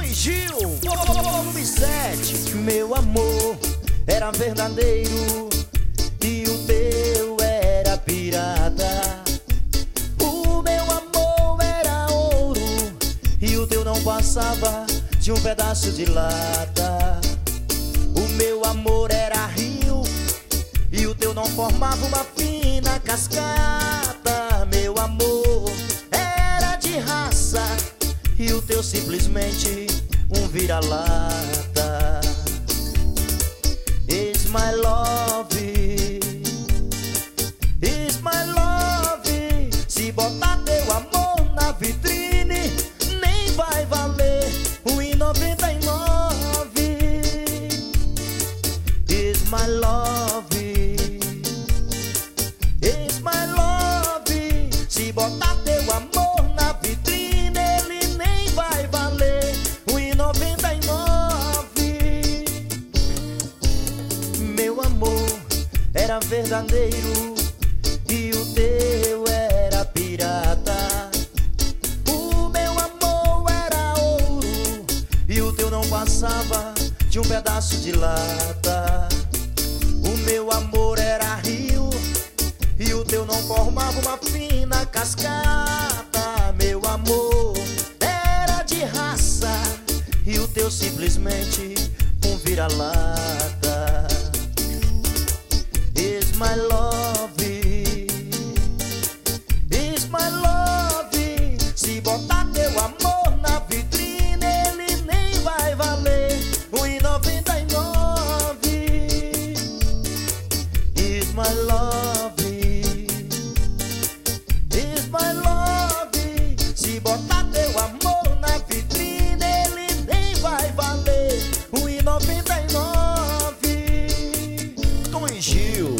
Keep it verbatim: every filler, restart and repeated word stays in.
Gil, volume sete. Meu amor era verdadeiro e o teu era pirata. O meu amor era ouro e o teu não passava de um pedaço de lata. O meu amor era rio e o teu não formava uma fina cascata. Meu amor era de raça e o teu simplesmente um vira-lata. It's my love, it's my love. Se botar teu amor na vitrine, nem vai valer um e noventa e nove. It's my love, it's my love. Se botar teu amor na vitrine, ele nem vai valer um e noventa e nove. Meu amor era verdadeiro e o teu era pirata. O meu amor era ouro e o teu não passava de um pedaço de lata. O meu amor era rio e o teu não formava uma fina cascata. Meu amor era de raça e o teu simplesmente um vira-lata. It's my love, it's my love. Se botar teu amor na vitrine, ele nem vai valer um e noventa e nove. It's my love, it's my love. Se botar teu amor na vitrine, ele nem vai valer um e noventa e nove. Tom Gil.